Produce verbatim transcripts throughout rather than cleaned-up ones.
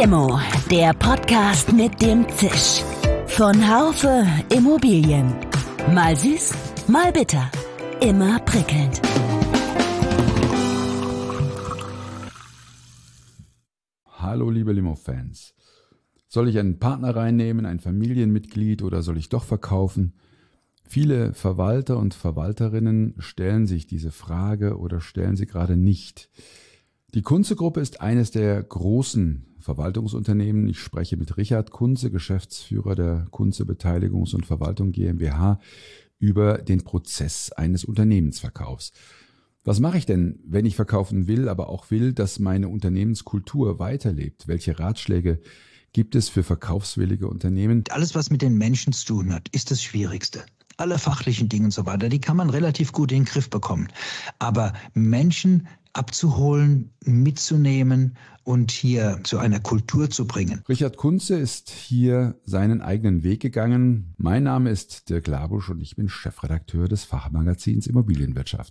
Limo, der Podcast mit dem Zisch. Von Haufe Immobilien. Mal süß, mal bitter. Immer prickelnd. Hallo liebe Limo-Fans. Soll ich einen Partner reinnehmen, ein Familienmitglied oder soll ich doch verkaufen? Viele Verwalter und Verwalterinnen stellen sich diese Frage oder stellen sie gerade nicht. Die Kunze-Gruppe ist eines der großen Verwaltungsunternehmen. Ich spreche mit Richard Kunze, Geschäftsführer der Kunze Beteiligungs- und Verwaltung GmbH, über den Prozess eines Unternehmensverkaufs. Was mache ich denn, wenn ich verkaufen will, aber auch will, dass meine Unternehmenskultur weiterlebt? Welche Ratschläge gibt es für verkaufswillige Unternehmen? Alles, was mit den Menschen zu tun hat, ist das Schwierigste. Alle fachlichen Dinge und so weiter, die kann man relativ gut in den Griff bekommen. Aber Menschen abzuholen, mitzunehmen und hier zu einer Kultur zu bringen. Richard Kunze ist hier seinen eigenen Weg gegangen. Mein Name ist Dirk Labusch und ich bin Chefredakteur des Fachmagazins Immobilienwirtschaft.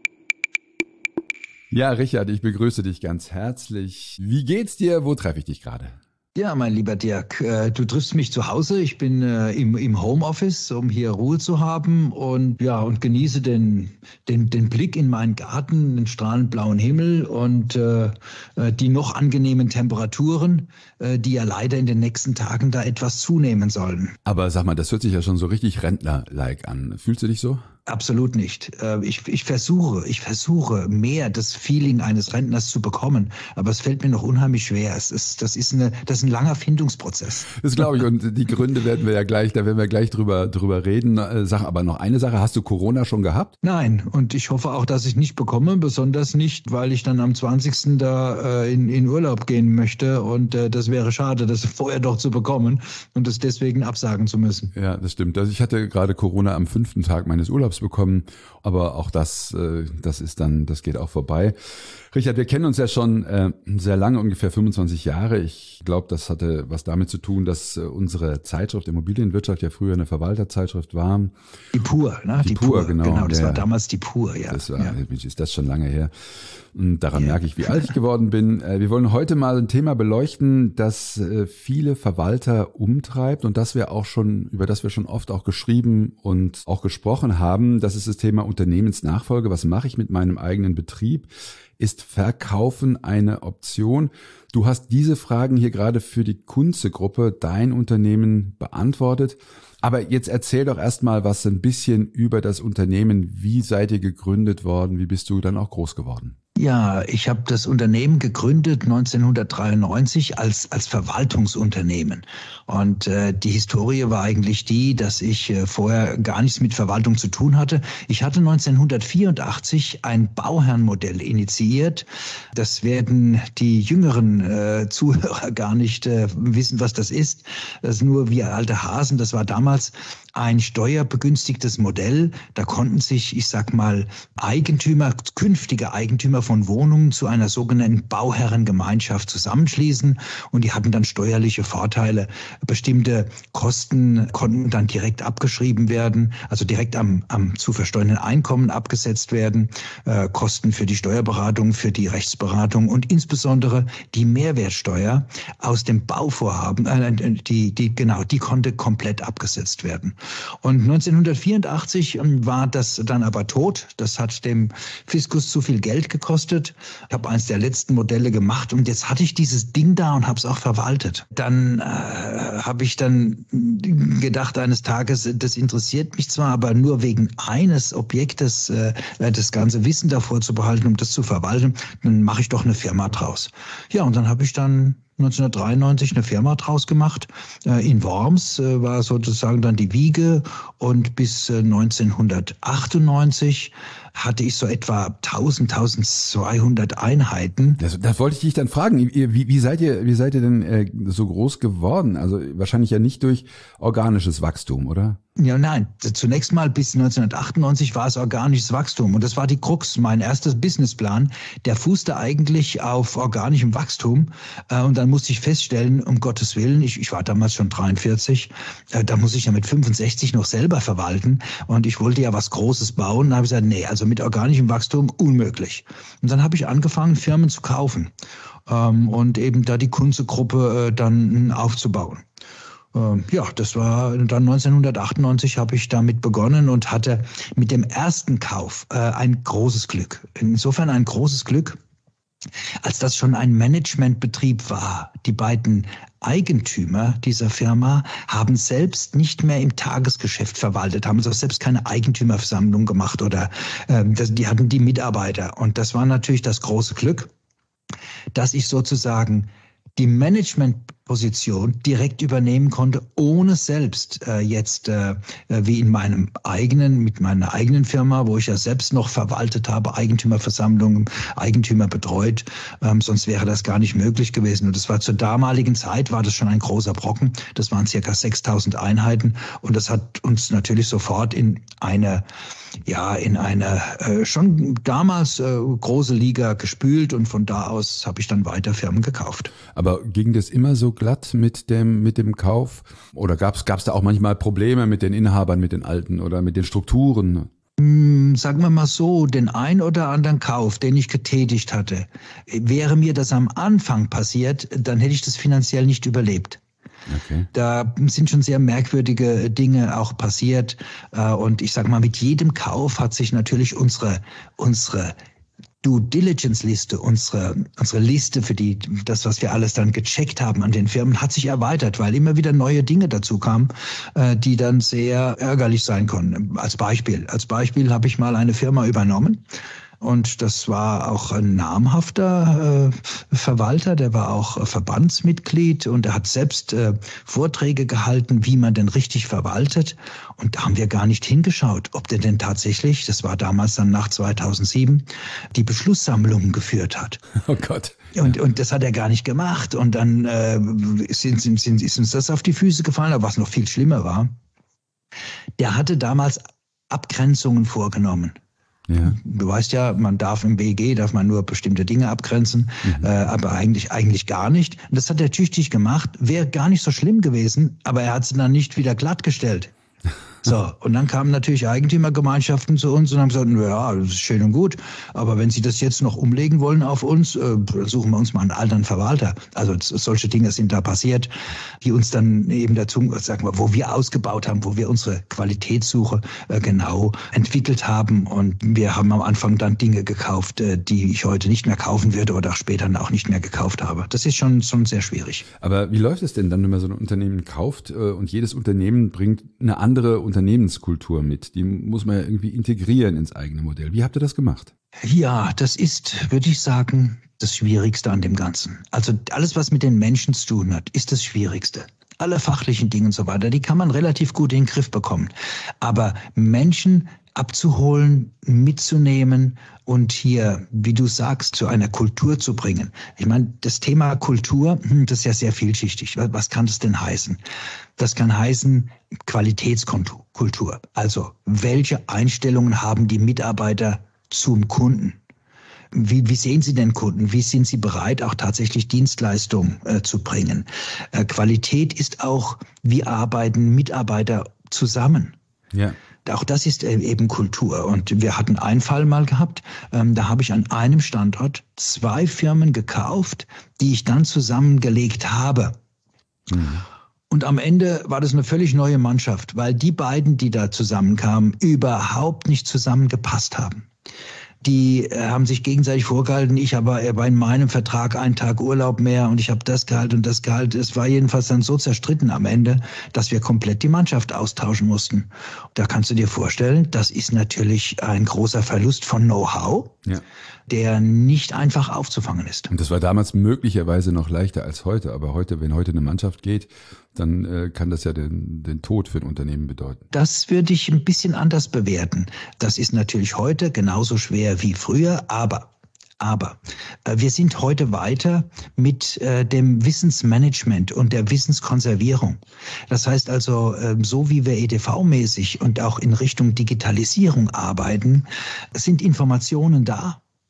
Ja, Richard, ich begrüße dich ganz herzlich. Wie geht's dir? Wo treffe ich dich gerade? Ja, mein lieber Dirk, äh, du triffst mich zu Hause. Ich bin äh, im, im Homeoffice, um hier Ruhe zu haben und ja und genieße den, den, den Blick in meinen Garten, den strahlend blauen Himmel und äh, die noch angenehmen Temperaturen, äh, die ja leider in den nächsten Tagen da etwas zunehmen sollen. Aber sag mal, das hört sich ja schon so richtig Rentner-like an. Fühlst du dich so? Absolut nicht. Ich, ich versuche, ich versuche mehr das Feeling eines Rentners zu bekommen, aber es fällt mir noch unheimlich schwer. Es ist, das ist eine, das ist ein langer Findungsprozess. Das glaube ich, und die Gründe werden wir ja gleich, da werden wir gleich drüber, drüber reden. Sag aber noch eine Sache, hast du Corona schon gehabt? Nein, und ich hoffe auch, dass ich nicht bekomme, besonders nicht, weil ich dann am zwanzigsten da äh, in, in Urlaub gehen möchte und äh, das wäre schade, das vorher doch zu bekommen und das deswegen absagen zu müssen. Ja, das stimmt. Also ich hatte gerade Corona am fünften Tag meines Urlaubs bekommen, aber auch das, das ist dann, das geht auch vorbei. Richard, wir kennen uns ja schon äh, sehr lange, ungefähr fünfundzwanzig Jahre. Ich glaube, das hatte was damit zu tun, dass unsere Zeitschrift Immobilienwirtschaft ja früher eine Verwalterzeitschrift war. Die Pur, ne? Die, die Pur, Pur, genau. Genau, das ja, war damals die Pur, ja. Das war, ja. Ist das schon lange her. Und daran ja. merke ich, wie alt ich geworden bin. Wir wollen heute mal ein Thema beleuchten, das viele Verwalter umtreibt und das wir auch schon, über das wir schon oft auch geschrieben und auch gesprochen haben. Das ist das Thema Unternehmensnachfolge. Was mache ich mit meinem eigenen Betrieb? Ist Verkaufen eine Option? Du hast diese Fragen hier gerade für die Kunze-Gruppe, dein Unternehmen, beantwortet. Aber jetzt erzähl doch erstmal was ein bisschen über das Unternehmen. Wie seid ihr gegründet worden? Wie bist du dann auch groß geworden? Ja, ich habe das Unternehmen gegründet neunzehnhundertdreiundneunzig als als Verwaltungsunternehmen. Und äh, die Historie war eigentlich die, dass ich äh, vorher gar nichts mit Verwaltung zu tun hatte. Ich hatte neunzehnhundertvierundachtzig ein Bauherrenmodell initiiert. Das werden die jüngeren äh, Zuhörer gar nicht äh, wissen, was das ist. Das ist nur wie alte Hasen. Das war damals ein steuerbegünstigtes Modell. Da konnten sich, ich sag mal, Eigentümer, künftige Eigentümer von Wohnungen zu einer sogenannten Bauherrengemeinschaft zusammenschließen und die hatten dann steuerliche Vorteile. Bestimmte Kosten konnten dann direkt abgeschrieben werden, also direkt am, am zu versteuernden Einkommen abgesetzt werden, äh, Kosten für die Steuerberatung, für die Rechtsberatung und insbesondere die Mehrwertsteuer aus dem Bauvorhaben, äh, die, die, genau, die konnte komplett abgesetzt werden. Und neunzehnhundertvierundachtzig war das dann aber tot. Das hat dem Fiskus zu viel Geld gekostet. Ich habe eines der letzten Modelle gemacht und jetzt hatte ich dieses Ding da und habe es auch verwaltet. Dann äh, habe ich dann gedacht eines Tages, das interessiert mich zwar, aber nur wegen eines Objektes äh, das ganze Wissen davor zu behalten, um das zu verwalten, dann mache ich doch eine Firma draus. Ja, und dann habe ich dann neunzehnhundertdreiundneunzig eine Firma draus gemacht. In Worms war sozusagen dann die Wiege und bis neunzehnhundertachtundneunzig hatte ich so etwa tausend, tausendzweihundert Einheiten. Das, das wollte ich dich dann fragen. Wie, wie seid ihr, wie seid ihr denn äh, so groß geworden? Also wahrscheinlich ja nicht durch organisches Wachstum, oder? Ja, nein. Zunächst mal bis neunzehnhundertachtundneunzig war es organisches Wachstum. Und das war die Krux. Mein erster Businessplan, der fußte eigentlich auf organischem Wachstum. Und dann musste ich feststellen, um Gottes Willen, ich, ich war damals schon dreiundvierzig, da muss ich ja mit fünfundsechzig noch selber verwalten. Und ich wollte ja was Großes bauen. Da habe ich gesagt, nee, also mit organischem Wachstum unmöglich. Und dann habe ich angefangen, Firmen zu kaufen ähm, und eben da die Kunze-Gruppe äh, dann aufzubauen. Ähm, ja, das war dann neunzehnhundertachtundneunzig habe ich damit begonnen und hatte mit dem ersten Kauf äh, ein großes Glück. Insofern ein großes Glück, als das schon ein Managementbetrieb war. Die beiden Eigentümer dieser Firma haben selbst nicht mehr im Tagesgeschäft verwaltet, haben also selbst keine Eigentümerversammlung gemacht oder äh, das, die hatten die Mitarbeiter. Und das war natürlich das große Glück, dass ich sozusagen die Managementposition direkt übernehmen konnte, ohne selbst äh, jetzt äh, wie in meinem eigenen, mit meiner eigenen Firma, wo ich ja selbst noch verwaltet habe, Eigentümerversammlungen, Eigentümer betreut, ähm, sonst wäre das gar nicht möglich gewesen. Und das war zur damaligen Zeit, war das schon ein großer Brocken, das waren circa sechstausend Einheiten und das hat uns natürlich sofort in eine ja, in eine äh, schon damals äh, große Liga gespült und von da aus habe ich dann weiter Firmen gekauft. Aber ging das immer so glatt mit dem mit dem Kauf oder gab es gab es da auch manchmal Probleme mit den Inhabern, mit den Alten oder mit den Strukturen? Hm, sagen wir mal so, den ein oder anderen Kauf, den ich getätigt hatte, wäre mir das am Anfang passiert, dann hätte ich das finanziell nicht überlebt. Okay. Da sind schon sehr merkwürdige Dinge auch passiert. Und ich sage mal, mit jedem Kauf hat sich natürlich unsere, unsere Due Diligence Liste, unsere, unsere Liste für die, das, was wir alles dann gecheckt haben an den Firmen, hat sich erweitert, weil immer wieder neue Dinge dazu kamen, die dann sehr ärgerlich sein konnten. Als Beispiel, als Beispiel habe ich mal eine Firma übernommen. Und das war auch ein namhafter äh, Verwalter, der war auch äh, Verbandsmitglied und er hat selbst äh, Vorträge gehalten, wie man denn richtig verwaltet. Und da haben wir gar nicht hingeschaut, ob der denn tatsächlich, das war damals dann nach zweitausendsieben, die Beschlusssammlungen geführt hat. Oh Gott. Und, ja. und das hat er gar nicht gemacht. Und dann äh, sind, sind, sind, ist uns das auf die Füße gefallen, aber was noch viel schlimmer war, der hatte damals Abgrenzungen vorgenommen. Ja. Du weißt ja, man darf im B E G, darf man nur bestimmte Dinge abgrenzen, mhm. äh, aber eigentlich eigentlich gar nicht. Und das hat er tüchtig gemacht, wäre gar nicht so schlimm gewesen, aber er hat sie dann nicht wieder glattgestellt. So, und dann kamen natürlich Eigentümergemeinschaften zu uns und haben gesagt, ja, das ist schön und gut, aber wenn Sie das jetzt noch umlegen wollen auf uns, äh, suchen wir uns mal einen anderen Verwalter. Also solche Dinge sind da passiert, die uns dann eben dazu, sagen wir, wo wir ausgebaut haben, wo wir unsere Qualitätssuche äh, genau entwickelt haben und wir haben am Anfang dann Dinge gekauft, äh, die ich heute nicht mehr kaufen würde oder auch später auch nicht mehr gekauft habe. Das ist schon, schon sehr schwierig. Aber wie läuft es denn dann, wenn man so ein Unternehmen kauft äh, und jedes Unternehmen bringt eine andere Unternehmenskultur mit? Die muss man ja irgendwie integrieren ins eigene Modell. Wie habt ihr das gemacht? Ja, das ist, würde ich sagen, das Schwierigste an dem Ganzen. Also alles, was mit den Menschen zu tun hat, ist das Schwierigste. Alle fachlichen Dinge und so weiter, die kann man relativ gut in den Griff bekommen. Aber Menschen abzuholen, mitzunehmen und hier, wie du sagst, zu einer Kultur zu bringen. Ich meine, das Thema Kultur, das ist ja sehr vielschichtig. Was kann das denn heißen? Das kann heißen Qualitätskultur. Also, welche Einstellungen haben die Mitarbeiter zum Kunden? Wie, wie sehen Sie den Kunden? Wie sind Sie bereit, auch tatsächlich Dienstleistungen äh, zu bringen? Äh, Qualität ist auch, wie arbeiten Mitarbeiter zusammen? Ja. Auch das ist eben Kultur. Und wir hatten einen Fall mal gehabt, ähm, da habe ich an einem Standort zwei Firmen gekauft, die ich dann zusammengelegt habe. Mhm. Und am Ende war das eine völlig neue Mannschaft, weil die beiden, die da zusammenkamen, überhaupt nicht zusammengepasst haben. Die äh, haben sich gegenseitig vorgehalten, ich aber er war in meinem Vertrag einen Tag Urlaub mehr und ich habe das Gehalt und das Gehalt. Es war jedenfalls dann so zerstritten am Ende, dass wir komplett die Mannschaft austauschen mussten. Da kannst du dir vorstellen, das ist natürlich ein großer Verlust von Know-how, ja, der nicht einfach aufzufangen ist. Und das war damals möglicherweise noch leichter als heute, aber heute, wenn heute eine Mannschaft geht, dann äh, kann das ja den, den Tod für ein Unternehmen bedeuten. Das würde ich ein bisschen anders bewerten. Das ist natürlich heute genauso schwer wie früher, aber Aber äh, wir sind heute weiter mit äh, dem Wissensmanagement und der Wissenskonservierung. Das heißt also, äh, so wie wir E D V-mäßig und auch in Richtung Digitalisierung arbeiten, sind Informationen da.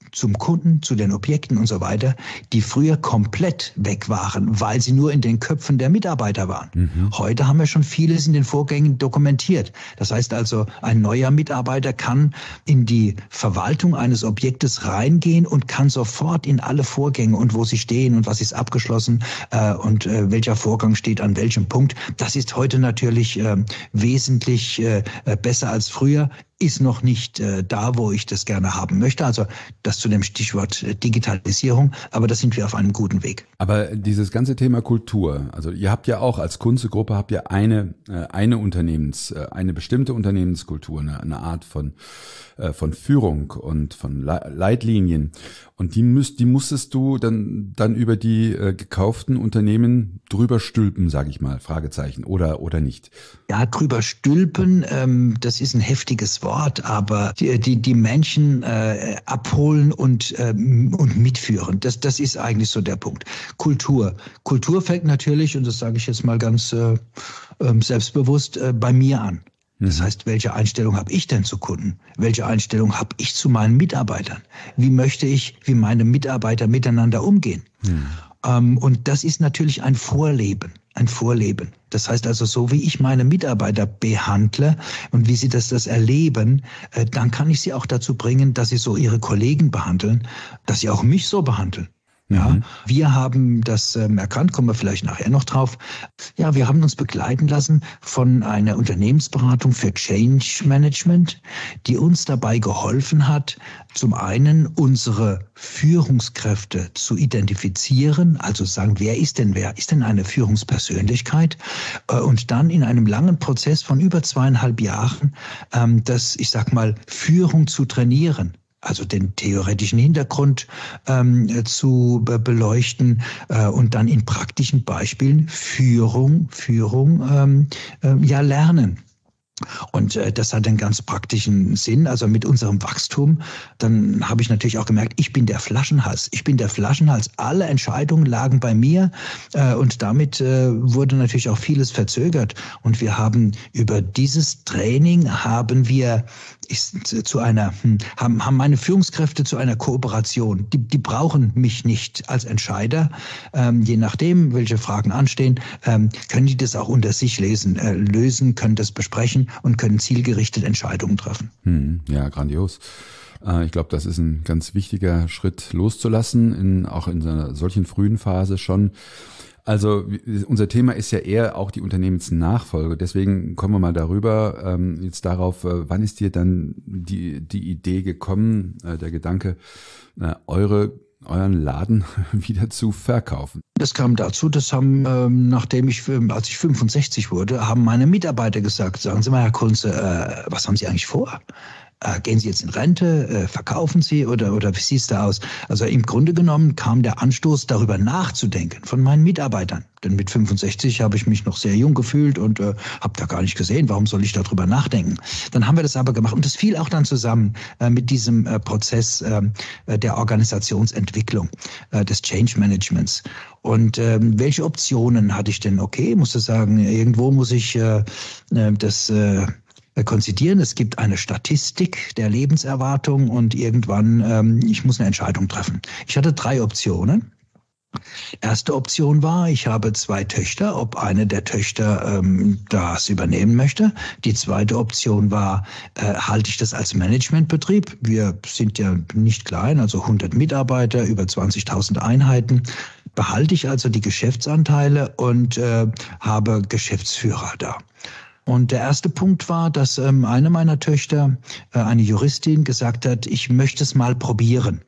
zum Kunden, zu den Objekten und so weiter, die früher komplett weg waren, weil sie nur in den Köpfen der Mitarbeiter waren. Mhm. Heute haben wir schon vieles in den Vorgängen dokumentiert. Das heißt also, ein neuer Mitarbeiter kann in die Verwaltung eines Objektes reingehen und kann sofort in alle Vorgänge und wo sie stehen und was ist abgeschlossen äh, und äh, welcher Vorgang steht an welchem Punkt. Das ist heute natürlich äh, wesentlich äh, besser als früher. Ist noch nicht äh, da, wo ich das gerne haben möchte. Also das zu dem Stichwort äh, Digitalisierung, aber da sind wir auf einem guten Weg. Aber dieses ganze Thema Kultur, also ihr habt ja auch als Kunze-Gruppe habt ihr eine äh, eine Unternehmens äh, eine bestimmte Unternehmenskultur, eine, eine Art von äh, von Führung und von Le- Leitlinien, und die müsst die musstest du dann dann über die äh, gekauften Unternehmen drüber stülpen, sage ich mal, Fragezeichen, oder oder nicht? Ja, drüber stülpen, ähm, das ist ein heftiges Wort, aber die die, die Menschen äh, abholen und ähm, und mitführen, das das ist eigentlich so der Punkt. Kultur, Kultur fängt natürlich, und das sage ich jetzt mal ganz äh, äh, selbstbewusst, äh, bei mir an. Das heißt, welche Einstellung habe ich denn zu Kunden? Welche Einstellung habe ich zu meinen Mitarbeitern? Wie möchte ich, wie meine Mitarbeiter miteinander umgehen? Hm. Ähm, und das ist natürlich ein Vorleben, ein Vorleben. Das heißt also, so wie ich meine Mitarbeiter behandle und wie sie das, das erleben, äh, dann kann ich sie auch dazu bringen, dass sie so ihre Kollegen behandeln, dass sie auch mich so behandeln. Ja, mhm. Wir haben das ähm, erkannt, kommen wir vielleicht nachher noch drauf. Ja, wir haben uns begleiten lassen von einer Unternehmensberatung für Change Management, die uns dabei geholfen hat, zum einen unsere Führungskräfte zu identifizieren, also sagen, wer ist denn wer, ist denn eine Führungspersönlichkeit, äh, und dann in einem langen Prozess von über zweieinhalb Jahren, ähm, das, ich sag mal, Führung zu trainieren. Also den theoretischen Hintergrund ähm, zu be- beleuchten äh, und dann in praktischen Beispielen Führung, Führung ähm, äh, ja lernen. Und äh, das hat einen ganz praktischen Sinn, also mit unserem Wachstum. Dann habe ich natürlich auch gemerkt, ich bin der Flaschenhals. Ich bin der Flaschenhals. Alle Entscheidungen lagen bei mir äh, und damit äh, wurde natürlich auch vieles verzögert. Und wir haben über dieses Training haben wir ist zu einer haben haben meine Führungskräfte zu einer Kooperation. Die die brauchen mich nicht als Entscheider. Ähm, je nachdem, welche Fragen anstehen, ähm, können die das auch unter sich lesen, äh, lösen, können das besprechen und können zielgerichtet Entscheidungen treffen. Hm, ja, grandios. Ich glaube, das ist ein ganz wichtiger Schritt, loszulassen, in, auch in so einer solchen frühen Phase schon. Also unser Thema ist ja eher auch die Unternehmensnachfolge. Deswegen kommen wir mal darüber ähm, jetzt darauf, äh, wann ist dir dann die die Idee gekommen, äh, der Gedanke, äh, eure euren Laden wieder zu verkaufen? Das kam dazu, das haben, ähm, nachdem ich, als ich fünfundsechzig wurde, haben meine Mitarbeiter gesagt, sagen Sie mal, Herr Kunze, äh, was haben Sie eigentlich vor? Äh, gehen Sie jetzt in Rente, äh, verkaufen Sie oder, oder wie sieht es da aus? Also im Grunde genommen kam der Anstoß, darüber nachzudenken von meinen Mitarbeitern. Denn mit fünfundsechzig habe ich mich noch sehr jung gefühlt und äh, habe da gar nicht gesehen, warum soll ich darüber nachdenken. Dann haben wir das aber gemacht und das fiel auch dann zusammen äh, mit diesem äh, Prozess äh, der Organisationsentwicklung, äh, des Change Managements. Und ähm, welche Optionen hatte ich denn? Okay, musste sagen, irgendwo muss ich äh, das äh, konzidieren. Es gibt eine Statistik der Lebenserwartung und irgendwann, ähm, ich muss eine Entscheidung treffen. Ich hatte drei Optionen. Erste Option war, ich habe zwei Töchter, ob eine der Töchter ähm, das übernehmen möchte. Die zweite Option war, äh, halte ich das als Managementbetrieb? Wir sind ja nicht klein, also hundert Mitarbeiter, über zwanzigtausend Einheiten. Behalte ich also die Geschäftsanteile und äh, habe Geschäftsführer da. Und der erste Punkt war, dass ähm, eine meiner Töchter, äh, eine Juristin, gesagt hat, ich möchte es mal probieren,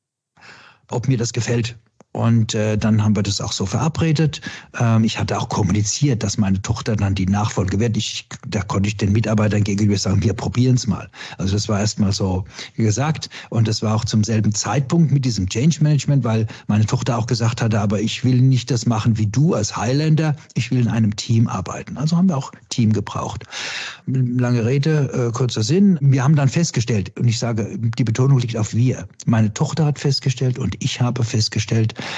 ob mir das gefällt. Und äh, dann haben wir das auch so verabredet. Ähm, ich hatte auch kommuniziert, dass meine Tochter dann die Nachfolge wird. Ich, da konnte ich den Mitarbeitern gegenüber sagen, wir probieren es mal. Also das war erstmal so gesagt. Und das war auch zum selben Zeitpunkt mit diesem Change Management, weil meine Tochter auch gesagt hatte, aber ich will nicht das machen wie du als Highlander. Ich will in einem Team arbeiten. Also haben wir auch Team gebraucht. Lange Rede, äh, kurzer Sinn. Wir haben dann festgestellt, und ich sage, die Betonung liegt auf wir. Meine Tochter hat festgestellt und ich habe festgestellt,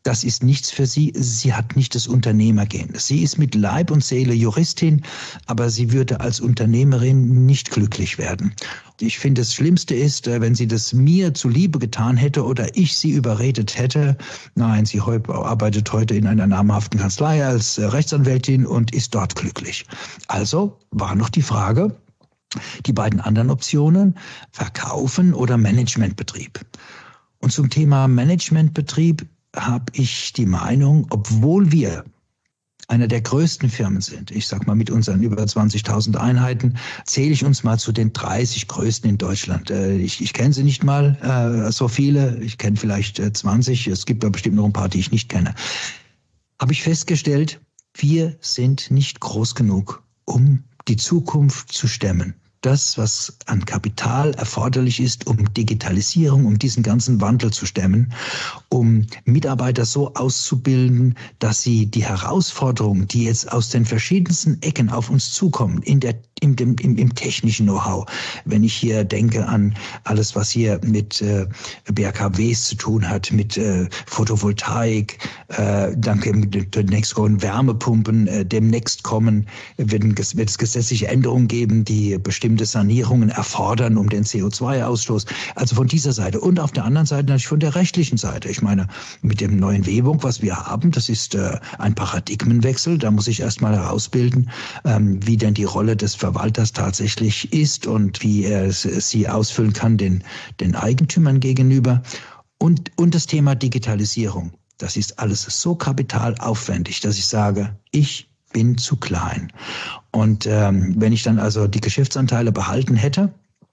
das ist nichts für sie. Sie hat nicht das Unternehmergehen. Sie ist mit Leib und Seele Juristin, aber sie würde als Unternehmerin nicht glücklich werden. Ich finde, das Schlimmste ist, wenn sie das mir zuliebe getan hätte oder ich sie überredet hätte. Nein, sie arbeitet heute in einer namhaften Kanzlei als Rechtsanwältin und ist dort glücklich. Also war noch die Frage, die beiden anderen Optionen, Verkaufen oder Managementbetrieb. Und zum Thema Managementbetrieb habe ich die Meinung, obwohl wir einer der größten Firmen sind, ich sag mal mit unseren über zwanzigtausend Einheiten, zähle ich uns mal zu den dreißig größten in Deutschland. Ich, ich kenne sie nicht mal, äh, so viele, ich kenne vielleicht äh, zwanzig, es gibt aber bestimmt noch ein paar, die ich nicht kenne. Habe ich festgestellt, wir sind nicht groß genug, um die Zukunft zu stemmen. Das, was an Kapital erforderlich ist, um Digitalisierung, um diesen ganzen Wandel zu stemmen, um Mitarbeiter so auszubilden, dass sie die Herausforderungen, die jetzt aus den verschiedensten Ecken auf uns zukommen, in der, im, im, im technischen Know-how, wenn ich hier denke an alles, was hier mit äh, B R K Ws zu tun hat, mit äh, Photovoltaik, äh, danke mit demnächst kommen Wärmepumpen, äh, demnächst kommen, wird, wird es gesetzliche Änderungen geben, die bestimmte Sanierungen erfordern, um den C O zwei Ausstoß. Also von dieser Seite. Und auf der anderen Seite natürlich von der rechtlichen Seite. Ich meine, mit dem neuen W-Bunk, was wir haben, das ist äh, ein Paradigmenwechsel. Da muss ich erstmal herausbilden, ähm, wie denn die Rolle des Verwalters tatsächlich ist und wie er sie ausfüllen kann den, den Eigentümern gegenüber. Und, und das Thema Digitalisierung. Das ist alles so kapitalaufwendig, dass ich sage, ich bin zu klein. Und ähm, wenn ich dann also die Geschäftsanteile behalten hätte,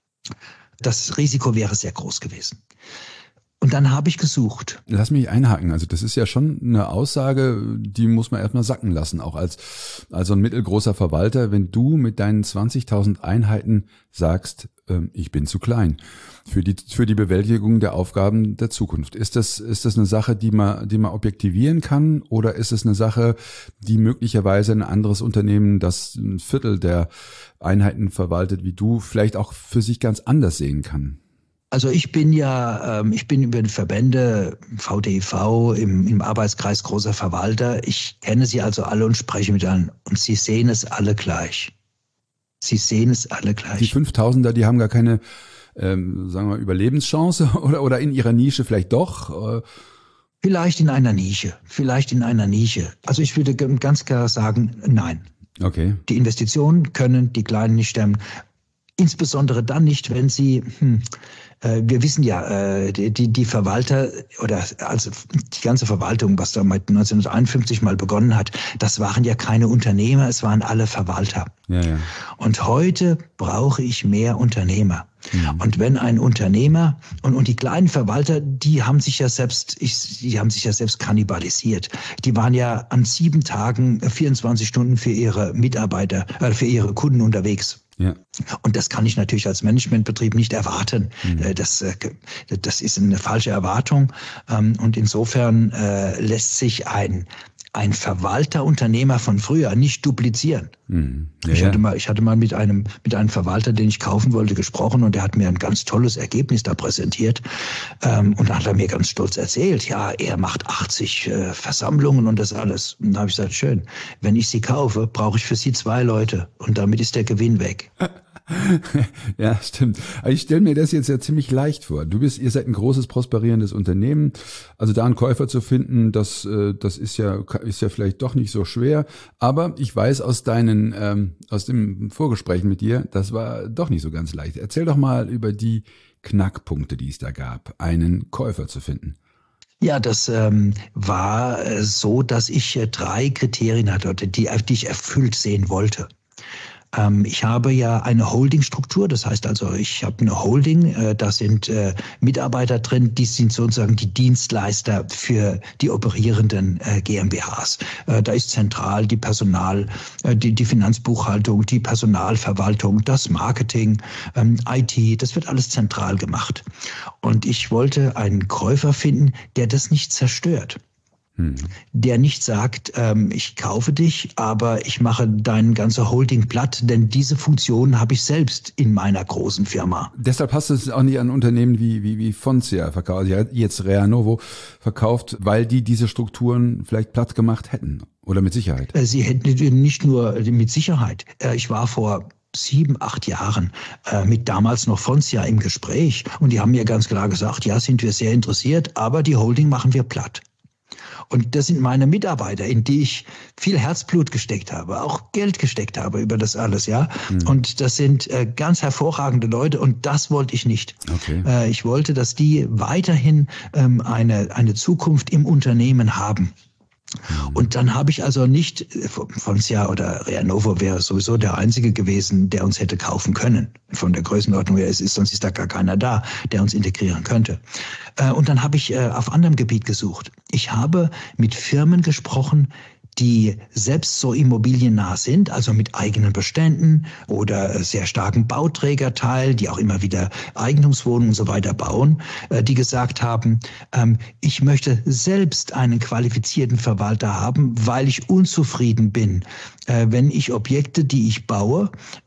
das Risiko wäre sehr groß gewesen. Und dann habe ich gesucht. Lass mich einhaken. Also das ist ja schon eine Aussage, die muss man erstmal sacken lassen, auch als, als so ein mittelgroßer Verwalter, wenn du mit deinen zwanzigtausend Einheiten sagst, äh, ich bin zu klein für die, für die Bewältigung der Aufgaben der Zukunft. Ist das, ist das eine Sache, die man, die man objektivieren kann, oder ist es eine Sache, die möglicherweise ein anderes Unternehmen, das ein Viertel der Einheiten verwaltet wie du, vielleicht auch für sich ganz anders sehen kann? Also ich bin ja, ähm, ich bin über die Verbände V D I V im, im Arbeitskreis großer Verwalter. Ich kenne sie also alle und spreche mit allen. Und sie sehen es alle gleich. Sie sehen es alle gleich. Die fünftausender, die haben gar keine, ähm, sagen wir, Überlebenschance oder, oder in ihrer Nische vielleicht doch? Äh. Vielleicht in einer Nische, vielleicht in einer Nische. Also ich würde ganz klar sagen, nein. Okay. Die Investitionen können die Kleinen nicht stemmen. Insbesondere dann nicht, wenn sie, hm, äh, wir wissen ja, äh, die, die Verwalter oder also die ganze Verwaltung, was da neunzehnhunderteinundfünfzig mal begonnen hat, das waren ja keine Unternehmer, es waren alle Verwalter. Ja, ja. Und heute brauche ich mehr Unternehmer. Mhm. Und wenn ein Unternehmer und, und die kleinen Verwalter, die haben sich ja selbst, ich, die haben sich ja selbst kannibalisiert. Die waren ja an sieben Tagen, vierundzwanzig Stunden für ihre Mitarbeiter, äh, für ihre Kunden unterwegs. Ja. Und das kann ich natürlich als Managementbetrieb nicht erwarten. Mhm. Das, das ist eine falsche Erwartung. Und insofern lässt sich ein, ein Verwalterunternehmer von früher nicht duplizieren. Mhm. Ja, ich hatte ja. mal, ich hatte mal mit einem, mit einem Verwalter, den ich kaufen wollte, gesprochen, und der hat mir ein ganz tolles Ergebnis da präsentiert. Und da hat er mir ganz stolz erzählt, ja, er macht achtzig Versammlungen und das alles. Und da habe ich gesagt, schön, wenn ich sie kaufe, brauche ich für sie zwei Leute und damit ist der Gewinn weg. Ja, stimmt. Aber ich stelle mir das jetzt ja ziemlich leicht vor. Du bist, ihr seid ein großes, prosperierendes Unternehmen. Also da einen Käufer zu finden, das, das ist ja, ist ja vielleicht doch nicht so schwer. Aber ich weiß aus deinen, ähm, aus dem Vorgespräch mit dir, das war doch nicht so ganz leicht. Erzähl doch mal über die Knackpunkte, die es da gab, einen Käufer zu finden. Ja, das ähm, war äh, so, dass ich äh, drei Kriterien hatte, die, die ich erfüllt sehen wollte. Ich habe ja eine Holdingstruktur, das heißt also, ich habe eine Holding, da sind Mitarbeiter drin, die sind sozusagen die Dienstleister für die operierenden GmbHs. Da ist zentral die Personal, die, die Finanzbuchhaltung, die Personalverwaltung, das Marketing, I T, das wird alles zentral gemacht. Und ich wollte einen Käufer finden, der das nicht zerstört. Hm. Der nicht sagt, ähm, ich kaufe dich, aber ich mache dein ganze Holding platt, denn diese Funktion habe ich selbst in meiner großen Firma. Deshalb hast du es auch nicht an Unternehmen wie, wie, wie Foncia verkauft, also jetzt Reanovo verkauft, weil die diese Strukturen vielleicht platt gemacht hätten oder mit Sicherheit. Sie hätten nicht nur mit Sicherheit. Ich war vor sieben, acht Jahren äh, mit damals noch Foncia im Gespräch und die haben mir ganz klar gesagt, ja, sind wir sehr interessiert, aber die Holding machen wir platt. Und das sind meine Mitarbeiter, in die ich viel Herzblut gesteckt habe, auch Geld gesteckt habe über das alles, ja. Mhm. Und das sind äh, ganz hervorragende Leute und das wollte ich nicht. Okay. Äh, ich wollte, dass die weiterhin ähm, eine, eine Zukunft im Unternehmen haben. Und dann habe ich also nicht, Foncia oder Reanovo wäre sowieso der Einzige gewesen, der uns hätte kaufen können. Von der Größenordnung her, es ist, sonst ist da gar keiner da, der uns integrieren könnte. Und dann habe ich auf anderem Gebiet gesucht. Ich habe mit Firmen gesprochen, die selbst so immobiliennah sind, also mit eigenen Beständen oder sehr starken Bauträgerteil, die auch immer wieder Eigentumswohnungen und so weiter bauen, die gesagt haben, ich möchte selbst einen qualifizierten Verwalter haben, weil ich unzufrieden bin, wenn ich Objekte, die ich baue,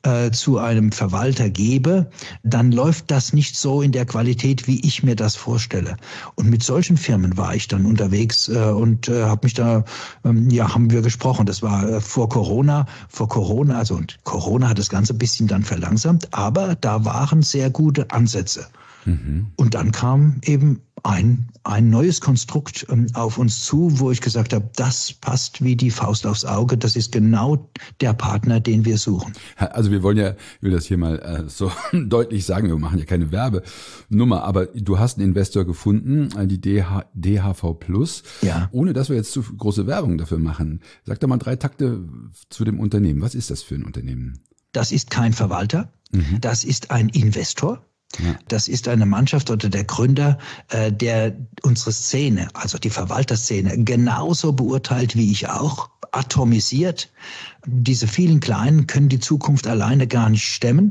zu einem Verwalter gebe, dann läuft das nicht so in der Qualität, wie ich mir das vorstelle. Und mit solchen Firmen war ich dann unterwegs und habe mich da, ja, haben wir gesprochen. Das war vor Corona, vor Corona, also und Corona hat das Ganze ein bisschen dann verlangsamt, aber da waren sehr gute Ansätze. Mhm. Und dann kam eben ein, ein neues Konstrukt ähm, auf uns zu, wo ich gesagt habe, das passt wie die Faust aufs Auge, das ist genau der Partner, den wir suchen. Also wir wollen ja, ich will das hier mal äh, so deutlich sagen, wir machen ja keine Werbenummer, aber du hast einen Investor gefunden, die D H V Plus, ja. Ohne dass wir jetzt zu große Werbung dafür machen. Sag doch mal drei Takte zu dem Unternehmen. Was ist das für ein Unternehmen? Das ist kein Verwalter, mhm. Das ist ein Investor. Ja. Das ist eine Mannschaft oder der Gründer, äh, der unsere Szene, also die Verwalterszene, genauso beurteilt wie ich auch, atomisiert. Diese vielen Kleinen können die Zukunft alleine gar nicht stemmen,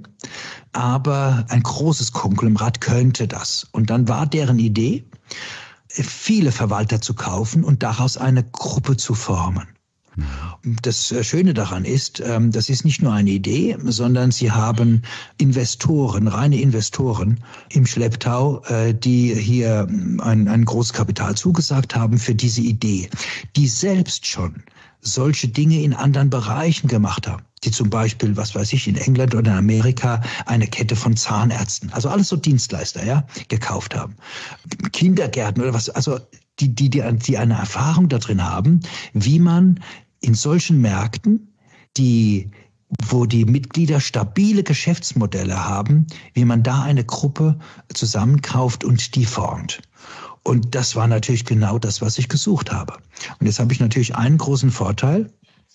aber ein großes Konglomerat könnte das. Und dann war deren Idee, viele Verwalter zu kaufen und daraus eine Gruppe zu formen. Das Schöne daran ist, das ist nicht nur eine Idee, sondern sie haben Investoren, reine Investoren im Schlepptau, die hier ein, ein großes Kapital zugesagt haben für diese Idee, die selbst schon solche Dinge in anderen Bereichen gemacht haben. Die zum Beispiel, was weiß ich, in England oder in Amerika eine Kette von Zahnärzten, also alles so Dienstleister, ja, gekauft haben. Kindergärten oder was, also die, die, die, die eine Erfahrung da drin haben, wie man in solchen Märkten, die, wo die Mitglieder stabile Geschäftsmodelle haben, wie man da eine Gruppe zusammenkauft und die formt. Und das war natürlich genau das, was ich gesucht habe. Und jetzt habe ich natürlich einen großen Vorteil.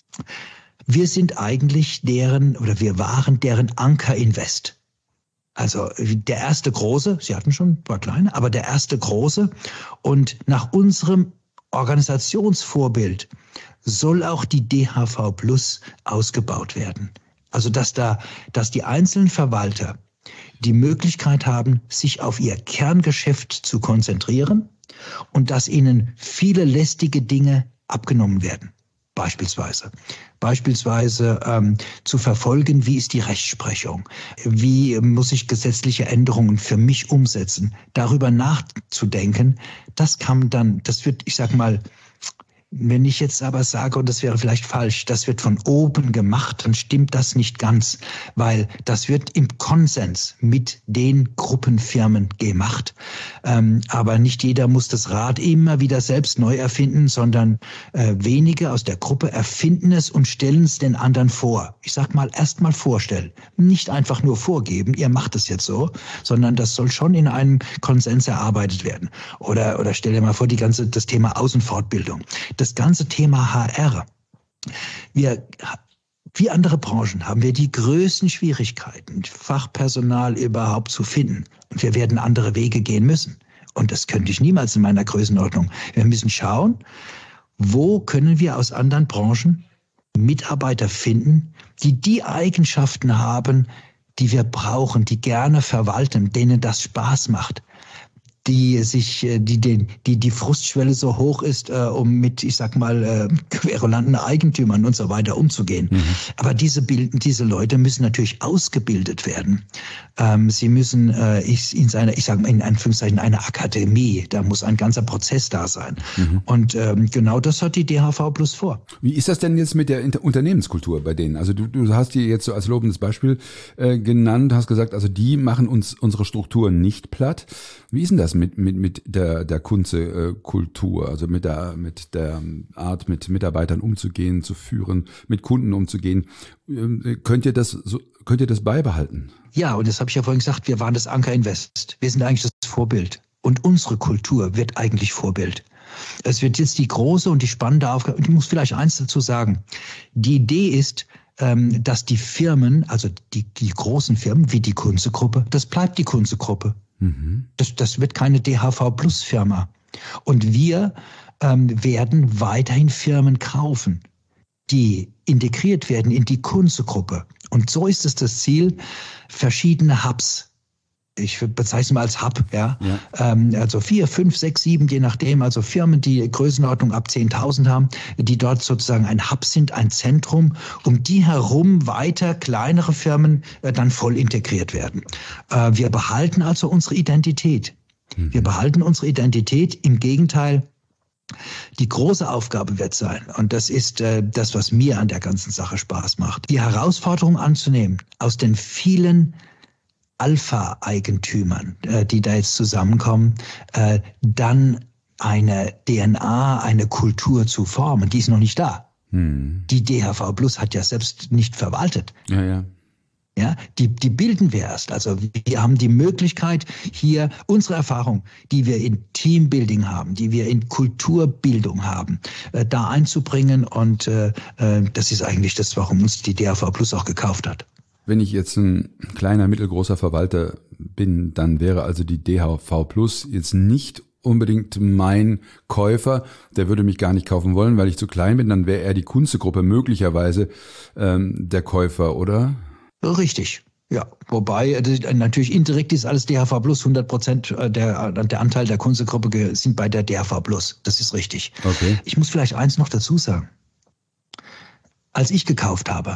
Wir sind eigentlich deren, oder wir waren deren Anker-Invest. Also der erste große, sie hatten schon ein paar kleine, aber der erste große. Und nach unserem Organisationsvorbild soll auch die D H V Plus ausgebaut werden. Also dass da, dass die einzelnen Verwalter die Möglichkeit haben, sich auf ihr Kerngeschäft zu konzentrieren und dass ihnen viele lästige Dinge abgenommen werden. Beispielsweise. Beispielsweise ähm, zu verfolgen, wie ist die Rechtsprechung? Wie muss ich gesetzliche Änderungen für mich umsetzen? Darüber nachzudenken, das kann dann, das wird, ich sag mal, wenn ich jetzt aber sage, und das wäre vielleicht falsch, das wird von oben gemacht, dann stimmt das nicht ganz, weil das wird im Konsens mit den Gruppenfirmen gemacht. Ähm, aber nicht jeder muss das Rad immer wieder selbst neu erfinden, sondern äh, wenige aus der Gruppe erfinden es und stellen es den anderen vor. Ich sag mal, erst mal vorstellen. Nicht einfach nur vorgeben, ihr macht es jetzt so, sondern das soll schon in einem Konsens erarbeitet werden. Oder, oder stell dir mal vor, die ganze, das Thema Außenfortbildung. Das ganze Thema H R. Wir, wie andere Branchen haben wir die größten Schwierigkeiten, Fachpersonal überhaupt zu finden. Und wir werden andere Wege gehen müssen. Und das könnte ich niemals in meiner Größenordnung. Wir müssen schauen, wo können wir aus anderen Branchen Mitarbeiter finden, die die Eigenschaften haben, die wir brauchen, die gerne verwalten, denen das Spaß macht. die sich, die, die, die, die Frustschwelle so hoch ist, äh, um mit, ich sag mal, äh, querulanten Eigentümern und so weiter umzugehen. Mhm. Aber diese Bild, diese Leute müssen natürlich ausgebildet werden. Ähm, sie müssen äh, in seiner, ich sage mal in Anführungszeichen, eine Akademie, da muss ein ganzer Prozess da sein. Mhm. Und ähm, genau das hat die D H V Plus vor. Wie ist das denn jetzt mit der Inter- Unternehmenskultur bei denen? Also du, du hast die jetzt so als lobendes Beispiel äh, genannt, hast gesagt, also die machen uns unsere Strukturen nicht platt. Wie ist denn das mit mit mit der der Kunze-Kultur, also mit der mit der Art, mit Mitarbeitern umzugehen, zu führen, mit Kunden umzugehen? Könnt ihr das so, könnt ihr das beibehalten? Ja, und das habe ich ja vorhin gesagt, wir waren das Anker Invest. Wir sind eigentlich das Vorbild. Und unsere Kultur wird eigentlich Vorbild. Es wird jetzt die große und die spannende Aufgabe, und ich muss vielleicht eins dazu sagen. Die Idee ist, dass die Firmen, also die, die großen Firmen wie die Kunze-Gruppe, das bleibt die Kunze-Gruppe. Mhm. Das, das wird keine D H V Plus Firma. Und wir ähm, werden weiterhin Firmen kaufen, die integriert werden in die Kunze-Gruppe. Und so ist es das Ziel, verschiedene Hubs. Ich bezeichne es mal als Hub, ja. ja. Ähm, also vier, fünf, sechs, sieben, je nachdem. Also Firmen, die Größenordnung ab zehntausend haben, die dort sozusagen ein Hub sind, ein Zentrum, um die herum weiter kleinere Firmen äh, dann voll integriert werden. Äh, wir behalten also unsere Identität. Mhm. Wir behalten unsere Identität. Im Gegenteil, die große Aufgabe wird sein, und das ist äh, das, was mir an der ganzen Sache Spaß macht, die Herausforderung anzunehmen, aus den vielen Alpha-Eigentümern, äh, die da jetzt zusammenkommen, äh, dann eine D N A, eine Kultur zu formen. Die ist noch nicht da. Hm. Die D H V Plus hat ja selbst nicht verwaltet. Ja, ja. Ja, die, die bilden wir erst. Also wir haben die Möglichkeit, hier unsere Erfahrung, die wir in Teambuilding haben, die wir in Kulturbildung haben, äh, da einzubringen. Und äh, das ist eigentlich das, warum uns die D H V Plus auch gekauft hat. Wenn ich jetzt ein kleiner, mittelgroßer Verwalter bin, dann wäre also die D H V Plus jetzt nicht unbedingt mein Käufer. Der würde mich gar nicht kaufen wollen, weil ich zu klein bin. Dann wäre eher die Kunze-Gruppe möglicherweise ähm, der Käufer, oder? Richtig. Ja, wobei natürlich indirekt ist alles D H V Plus, hundert Prozent der, der Anteil der Kunze-Gruppe sind bei der D H V Plus. Das ist richtig. Okay. Ich muss vielleicht eins noch dazu sagen. Als ich gekauft habe,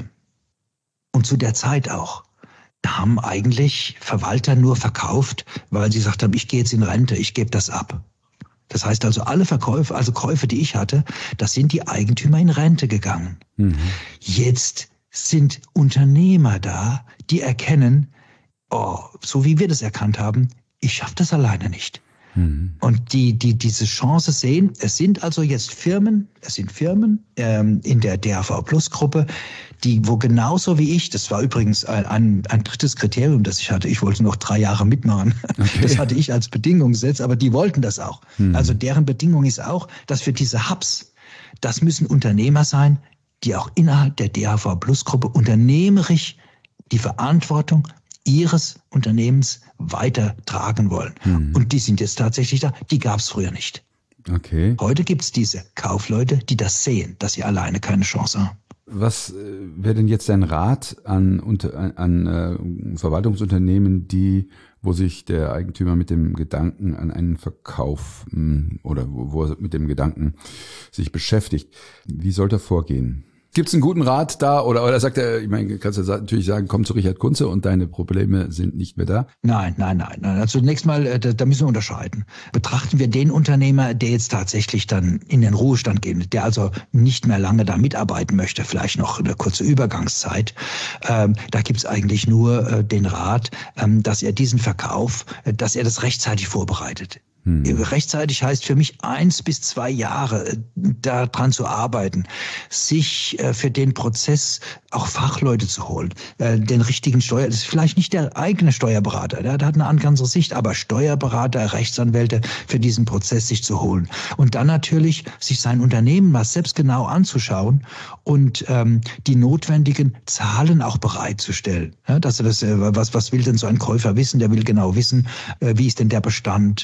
und zu der Zeit auch, da haben eigentlich Verwalter nur verkauft, weil sie gesagt haben, ich gehe jetzt in Rente, ich gebe das ab. Das heißt also, alle Verkäufe, also Käufe, die ich hatte, das sind die Eigentümer in Rente gegangen. Mhm. Jetzt sind Unternehmer da, die erkennen, oh, so wie wir das erkannt haben, ich schaffe das alleine nicht. Mhm. Und die, die diese Chance sehen, es sind also jetzt Firmen, es sind Firmen ähm, in der D H V Plus Gruppe, die, wo genauso wie ich, das war übrigens ein, ein, ein drittes Kriterium, das ich hatte, ich wollte noch drei Jahre mitmachen. Okay. Das hatte ich als Bedingung gesetzt, aber die wollten das auch. Mhm. Also deren Bedingung ist auch, dass für diese Hubs, das müssen Unternehmer sein, die auch innerhalb der D H V Plus Gruppe unternehmerisch die Verantwortung ihres Unternehmens weitertragen wollen. Hm. Und die sind jetzt tatsächlich da. Die gab es früher nicht. Okay. Heute gibt es diese Kaufleute, die das sehen, dass sie alleine keine Chance haben. Was äh, wäre denn jetzt dein Rat an, an, an äh, Verwaltungsunternehmen, die, wo sich der Eigentümer mit dem Gedanken an einen Verkauf mh, oder wo, wo er mit dem Gedanken sich beschäftigt? Wie sollte er vorgehen? Gibt es einen guten Rat da oder, oder sagt er, ich meine, kannst du natürlich sagen, komm zu Richard Kunze und deine Probleme sind nicht mehr da? Nein, nein, nein. Also zunächst mal, da, da müssen wir unterscheiden. Betrachten wir den Unternehmer, der jetzt tatsächlich dann in den Ruhestand geht, der also nicht mehr lange da mitarbeiten möchte, vielleicht noch eine kurze Übergangszeit. Ähm, da gibt es eigentlich nur äh, den Rat, ähm, dass er diesen Verkauf, äh, dass er das rechtzeitig vorbereitet. Hm. Rechtzeitig heißt für mich eins bis zwei Jahre daran zu arbeiten, sich äh, für den Prozess auch Fachleute zu holen, äh, den richtigen Steuer, das ist vielleicht nicht der eigene Steuerberater, der, der hat eine andere Sicht, aber Steuerberater, Rechtsanwälte für diesen Prozess sich zu holen. Und dann natürlich sich sein Unternehmen mal selbst genau anzuschauen und ähm, die notwendigen Zahlen auch bereitzustellen. Ja, dass er das, äh, was, was will denn so ein Käufer wissen? Der will genau wissen, äh, wie ist denn der Bestand, wie lang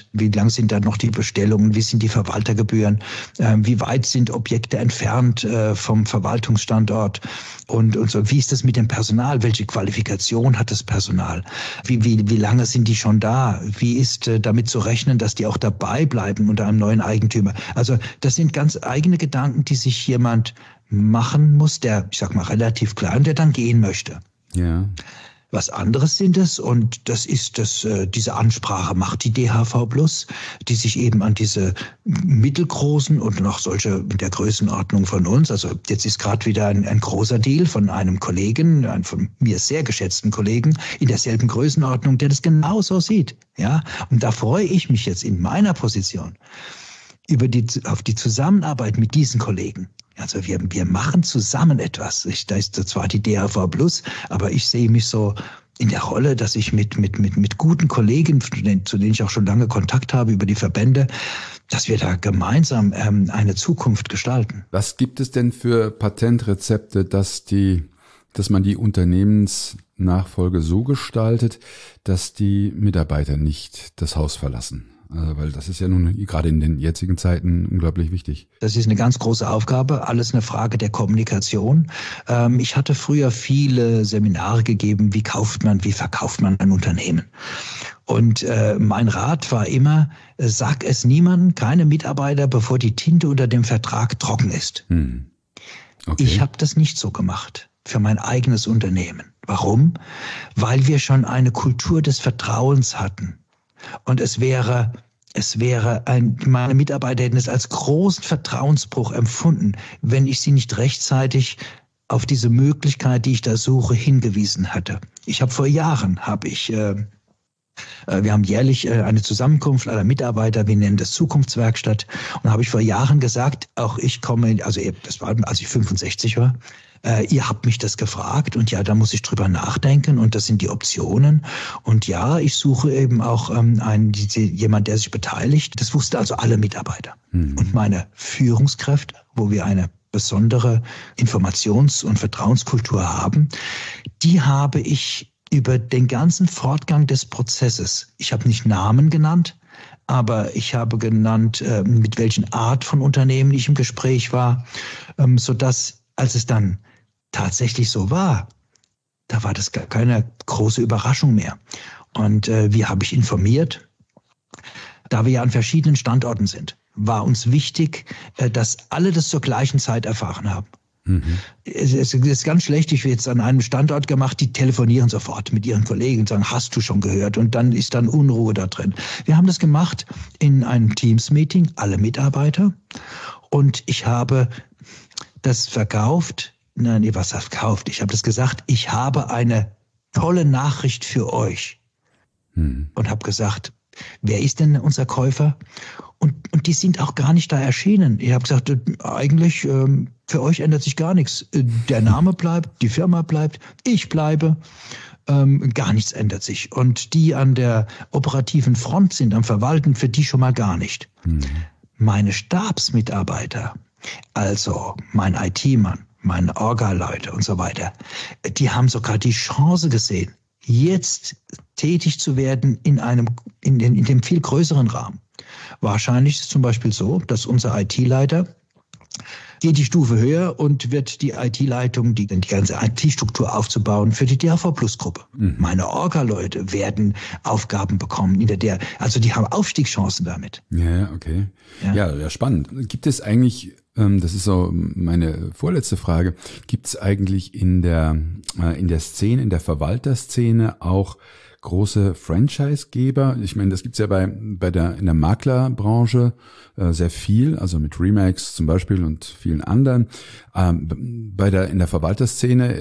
lang sind da noch die Bestellungen, wie sind die Verwaltergebühren, äh, wie weit sind Objekte entfernt äh, vom Verwaltungsstandort und, und so, wie ist das mit dem Personal, welche Qualifikation hat das Personal, wie, wie, wie lange sind die schon da, wie ist äh, damit zu rechnen, dass die auch dabei bleiben unter einem neuen Eigentümer. Also das sind ganz eigene Gedanken, die sich jemand machen muss, der, ich sag mal, relativ klein, der dann gehen möchte. Ja. Was anderes sind es, und das ist das, äh, diese Ansprache macht die D H V Plus, die sich eben an diese mittelgroßen und noch solche mit der Größenordnung von uns, also jetzt ist gerade wieder ein, ein großer Deal von einem Kollegen, einem von mir sehr geschätzten Kollegen, in derselben Größenordnung, der das genauso sieht. Ja, und da freue ich mich jetzt in meiner Position über die, auf die Zusammenarbeit mit diesen Kollegen. Also wir, wir machen zusammen etwas. Ich, da ist zwar die D H V Plus, aber ich sehe mich so in der Rolle, dass ich mit, mit, mit, mit guten Kollegen, zu denen ich auch schon lange Kontakt habe über die Verbände, dass wir da gemeinsam ähm, eine Zukunft gestalten. Was gibt es denn für Patentrezepte, dass die, dass man die Unternehmensnachfolge so gestaltet, dass die Mitarbeiter nicht das Haus verlassen? Also, weil das ist ja nun gerade in den jetzigen Zeiten unglaublich wichtig. Das ist eine ganz große Aufgabe, alles eine Frage der Kommunikation. Ähm, ich hatte früher viele Seminare gegeben, wie kauft man, wie verkauft man ein Unternehmen. Und äh, mein Rat war immer, äh, sag es niemandem, keine Mitarbeiter, bevor die Tinte unter dem Vertrag trocken ist. Hm. Okay. Ich habe das nicht so gemacht für mein eigenes Unternehmen. Warum? Weil wir schon eine Kultur des Vertrauens hatten. Und es wäre, es wäre ein, meine Mitarbeiter hätten es als großen Vertrauensbruch empfunden, wenn ich sie nicht rechtzeitig auf diese Möglichkeit, die ich da suche, hingewiesen hatte. Ich habe vor Jahren, habe ich, äh, wir haben jährlich äh, eine Zusammenkunft aller Mitarbeiter, wir nennen das Zukunftswerkstatt, und da habe ich vor Jahren gesagt, auch ich komme, also das war, als ich fünfundsechzig war, Äh, ihr habt mich das gefragt, und ja, da muss ich drüber nachdenken, und das sind die Optionen. Und ja, ich suche eben auch ähm, einen, die, jemand, der sich beteiligt. Das wussten also alle Mitarbeiter. Mhm. Und meine Führungskräfte, wo wir eine besondere Informations- und Vertrauenskultur haben, die habe ich über den ganzen Fortgang des Prozesses, ich habe nicht Namen genannt, aber ich habe genannt, äh, mit welchen Art von Unternehmen ich im Gespräch war, ähm, sodass, als es dann tatsächlich so war, da war das gar keine große Überraschung mehr. Und äh, wie habe ich informiert? Da wir ja an verschiedenen Standorten sind, war uns wichtig, äh, dass alle das zur gleichen Zeit erfahren haben. Mhm. Es, es ist ganz schlecht, ich habe jetzt an einem Standort gemacht, die telefonieren sofort mit ihren Kollegen und sagen, hast du schon gehört? Und dann ist dann Unruhe da drin. Wir haben das gemacht in einem Teams-Meeting, alle Mitarbeiter. Und ich habe das verkauft, nein, was verkauft? Ich habe das gesagt, ich habe eine tolle Nachricht für euch. Hm. Und habe gesagt, wer ist denn unser Käufer? Und, und die sind auch gar nicht da erschienen. Ich habe gesagt, eigentlich ähm, für euch ändert sich gar nichts. Der Name bleibt, die Firma bleibt, ich bleibe. Ähm, gar nichts ändert sich. Und die an der operativen Front sind, am Verwalten, für die schon mal gar nicht. Hm. Meine Stabsmitarbeiter, also mein I T-Mann, meine Orga-Leute und so weiter, die haben sogar die Chance gesehen, jetzt tätig zu werden in einem, in, den, in dem viel größeren Rahmen. Wahrscheinlich ist es zum Beispiel so, dass unser I T-Leiter geht die Stufe höher und wird die I T-Leitung, die, die ganze I T-Struktur aufzubauen für die D H V Plus-Gruppe. Mhm. Meine Orga-Leute werden Aufgaben bekommen in der D H V, also die haben Aufstiegschancen damit. Ja, okay. Ja, ja, ja, spannend. Gibt es eigentlich, ähm, das ist so meine vorletzte Frage, gibt es eigentlich in der, äh, in der Szene, in der Verwalterszene auch große Franchise-Geber? Ich meine, das gibt's ja bei bei der in der Maklerbranche äh, sehr viel, also mit Remax zum Beispiel und vielen anderen. Ähm, bei der in der Verwalterszene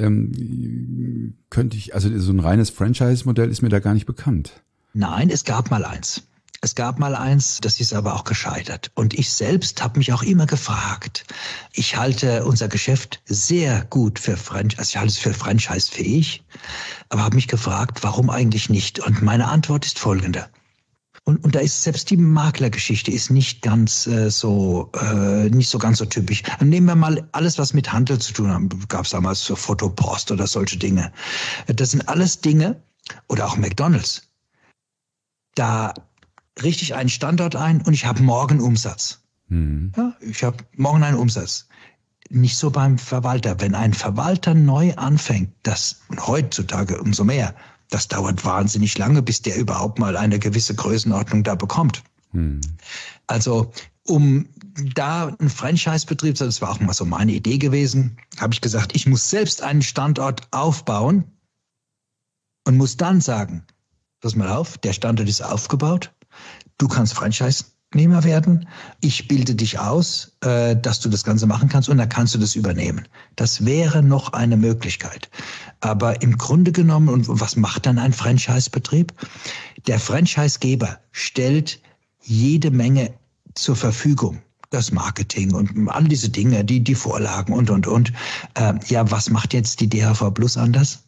ähm, könnte ich, also so ein reines Franchise-Modell ist mir da gar nicht bekannt. Nein, es gab mal eins. Es gab mal eins, das ist aber auch gescheitert. Und ich selbst habe mich auch immer gefragt. Ich halte unser Geschäft sehr gut für Franchise, also ich halte es für franchise-fähig, aber habe mich gefragt, warum eigentlich nicht? Und meine Antwort ist folgende. Und, und da ist selbst die Maklergeschichte ist nicht ganz äh, so äh, nicht so ganz so typisch. Nehmen wir mal alles, was mit Handel zu tun hat. Gab es damals so Fotopost oder solche Dinge. Das sind alles Dinge, oder auch McDonald's. Da richte ich einen Standort ein und ich habe morgen Umsatz. Mhm. Ja, ich habe morgen einen Umsatz. Nicht so beim Verwalter. Wenn ein Verwalter neu anfängt, das heutzutage umso mehr, das dauert wahnsinnig lange, bis der überhaupt mal eine gewisse Größenordnung da bekommt. Mhm. Also um da einen Franchise-Betrieb, das war auch mal so meine Idee gewesen, habe ich gesagt, ich muss selbst einen Standort aufbauen und muss dann sagen, pass mal auf, der Standort ist aufgebaut, du kannst Franchise-Nehmer werden, ich bilde dich aus, äh, dass du das Ganze machen kannst und dann kannst du das übernehmen. Das wäre noch eine Möglichkeit. Aber im Grunde genommen, und was macht dann ein Franchise-Betrieb? Der Franchise-Geber stellt jede Menge zur Verfügung. Das Marketing und all diese Dinge, die, die Vorlagen und, und, und. Äh, ja, was macht jetzt die D H V Plus anders?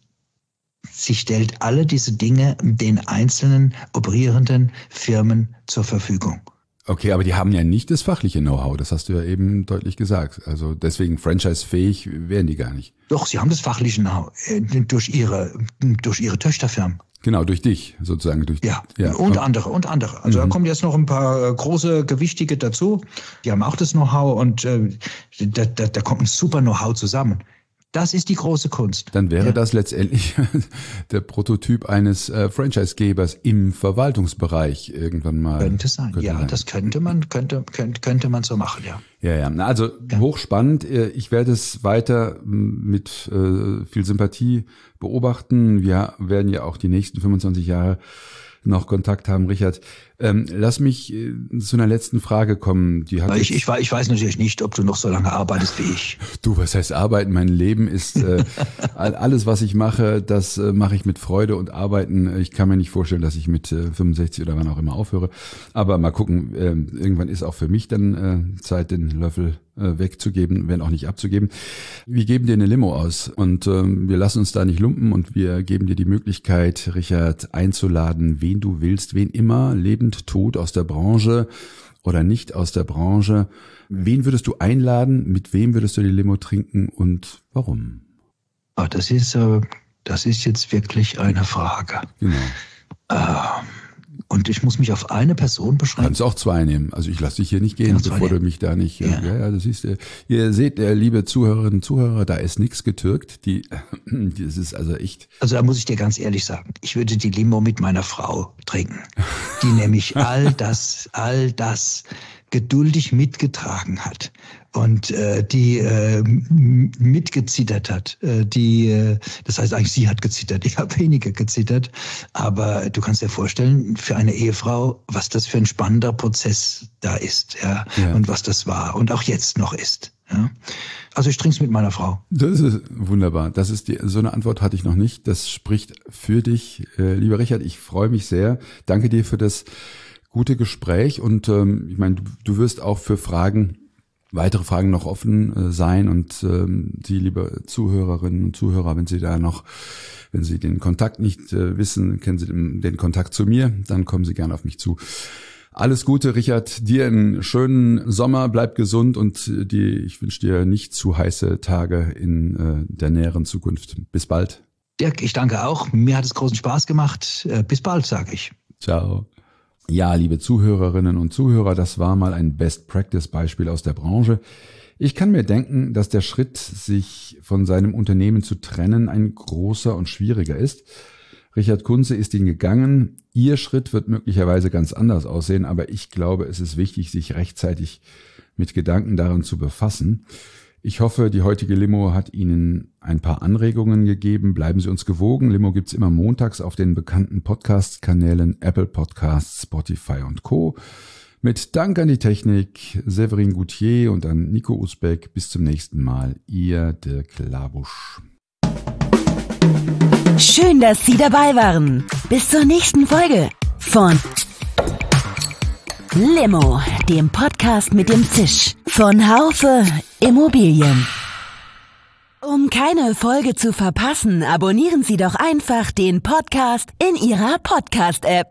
Sie stellt alle diese Dinge den einzelnen operierenden Firmen zur Verfügung. Okay, aber die haben ja nicht das fachliche Know-how, das hast du ja eben deutlich gesagt. Also deswegen franchise-fähig wären die gar nicht. Doch, sie haben das fachliche Know-how äh, durch ihre, durch ihre Töchterfirmen. Genau, durch dich sozusagen. Durch, ja, ja, und andere, und andere. Also mhm. da kommen jetzt noch ein paar äh, große Gewichtige dazu. Die haben auch das Know-how und äh, da, da, da kommt ein super Know-how zusammen. Das ist die große Kunst. Dann wäre ja. das letztendlich der Prototyp eines äh, Franchise-Gebers im Verwaltungsbereich irgendwann mal. Könnte sein, könnte ja, sein. Das könnte man, könnte, könnte, könnte man so machen, ja. Ja, ja, also ja. hochspannend. Ich werde es weiter mit äh, viel Sympathie beobachten. Wir werden ja auch die nächsten fünfundzwanzig Jahre noch Kontakt haben, Richard. Ähm, lass mich äh, zu einer letzten Frage kommen. Die hat ich, ich, ich weiß natürlich nicht, ob du noch so lange arbeitest wie ich. Du, was heißt arbeiten? Mein Leben ist äh, alles, was ich mache, das äh, mache ich mit Freude und Arbeiten. Ich kann mir nicht vorstellen, dass ich mit äh, fünfundsechzig oder wann auch immer aufhöre. Aber mal gucken, äh, irgendwann ist auch für mich dann äh, Zeit, den Löffel äh, wegzugeben, wenn auch nicht abzugeben. Wir geben dir eine Limo aus und äh, wir lassen uns da nicht lumpen und wir geben dir die Möglichkeit, Richard, einzuladen, wen du willst, wen immer, lebend, tot, aus der Branche oder nicht aus der Branche. Wen würdest du einladen? Mit wem würdest du die Limo trinken und warum? Oh, das ist, äh, das ist jetzt wirklich eine Frage. Genau. Ähm, und ich muss mich auf eine Person beschränken. Kannst auch zwei nehmen. Also ich lasse dich hier nicht gehen, bevor du mich da nicht... Ja, ja, ja, das siehst du. Ihr seht, äh, liebe Zuhörerinnen und Zuhörer, da ist nichts getürkt. Die, das ist also echt... Also da muss ich dir ganz ehrlich sagen, ich würde die Limo mit meiner Frau trinken, die nämlich all das, all das geduldig mitgetragen hat und äh, die äh, mitgezittert hat. Äh, die, äh, das heißt eigentlich, sie hat gezittert, ich habe weniger gezittert. Aber du kannst dir vorstellen, für eine Ehefrau, was das für ein spannender Prozess da ist, ja, ja. Und was das war und auch jetzt noch ist. Ja. Also ich trinke es mit meiner Frau. Das ist wunderbar. Das ist die, so eine Antwort hatte ich noch nicht. Das spricht für dich, äh, lieber Richard. Ich freue mich sehr. Danke dir für das gute Gespräch und ähm, ich meine, du, du wirst auch für Fragen, weitere Fragen noch offen äh, sein und ähm, Sie, liebe Zuhörerinnen und Zuhörer, wenn Sie da noch, wenn Sie den Kontakt nicht äh, wissen, kennen Sie den, den Kontakt zu mir, dann kommen Sie gerne auf mich zu. Alles Gute, Richard, dir einen schönen Sommer, bleib gesund und die, ich wünsche dir nicht zu heiße Tage in äh, der näheren Zukunft. Bis bald. Dirk, ich danke auch. Mir hat es großen Spaß gemacht. Äh, bis bald, sage ich. Ciao. Ja, liebe Zuhörerinnen und Zuhörer, das war mal ein Best-Practice-Beispiel aus der Branche. Ich kann mir denken, dass der Schritt, sich von seinem Unternehmen zu trennen, ein großer und schwieriger ist. Richard Kunze ist ihn gegangen. Ihr Schritt wird möglicherweise ganz anders aussehen, aber ich glaube, es ist wichtig, sich rechtzeitig mit Gedanken daran zu befassen. Ich hoffe, die heutige Limo hat Ihnen ein paar Anregungen gegeben. Bleiben Sie uns gewogen. Limo gibt's immer montags auf den bekannten Podcast-Kanälen Apple Podcasts, Spotify und Co. Mit Dank an die Technik, Severin Goutier und an Nico Usbeck. Bis zum nächsten Mal. Ihr Dirk Labusch. Schön, dass Sie dabei waren. Bis zur nächsten Folge von Limo, dem Podcast mit dem Zisch von Haufe Immobilien. Um keine Folge zu verpassen, abonnieren Sie doch einfach den Podcast in Ihrer Podcast-App.